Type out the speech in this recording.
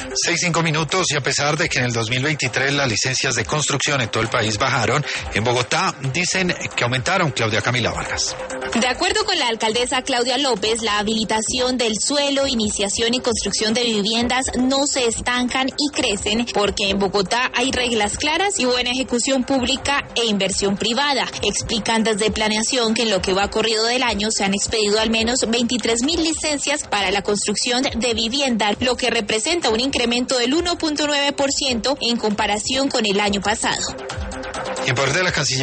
6:05 y a pesar de que en el 2023 las licencias de construcción en todo el país bajaron, en Bogotá dicen que aumentaron. Claudia Camila Vargas. De acuerdo con la alcaldesa Claudia López, la habilitación del suelo, iniciación y construcción de viviendas no se estancan y crecen porque en Bogotá hay reglas claras y buena ejecución pública e inversión privada. Explican desde planeación que en lo que va corrido del año se han expedido al menos 23.000 licencias para la construcción de vivienda, lo que representa un incremento del 1.9% en comparación con el año pasado. Y en poder de la Cancillería